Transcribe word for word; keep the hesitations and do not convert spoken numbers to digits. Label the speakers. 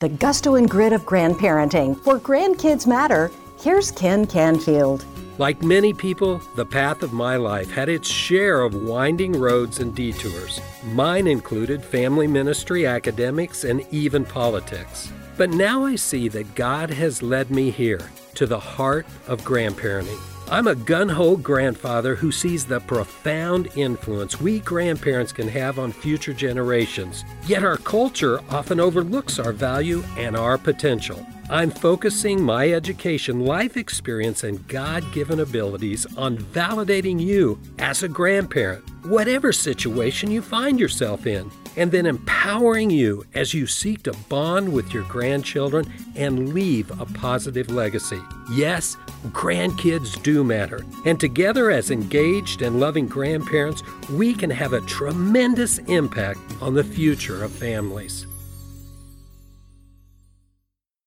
Speaker 1: The gusto and grit of grandparenting. For grandkids matter, here's Ken Canfield.
Speaker 2: Like many people, the path of my life had its share of winding roads and detours. Mine included family ministry, academics, and even politics. But now I see that God has led me here, to the heart of grandparenting. I'm a gun-ho grandfather who sees the profound influence we grandparents can have on future generations. Yet our culture often overlooks our value and our potential. I'm focusing my education, life experience, and God-given abilities on validating you as a grandparent, whatever situation you find yourself in, and then empowering you as you seek to bond with your grandchildren and leave a positive legacy. Yes, grandkids do matter, and together as engaged and loving grandparents, we can have a tremendous impact on the future of families.